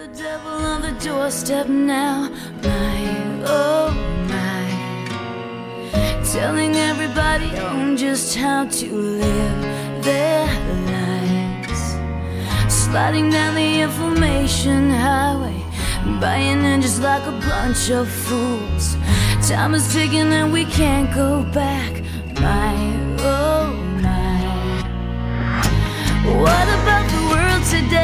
devil on the doorstep now, my, oh my. Telling everybody on just how to live their lives. Sliding down the information highway, buying in just like a bunch of fools. Time is ticking and we can't go back, my, oh my. What about the world today?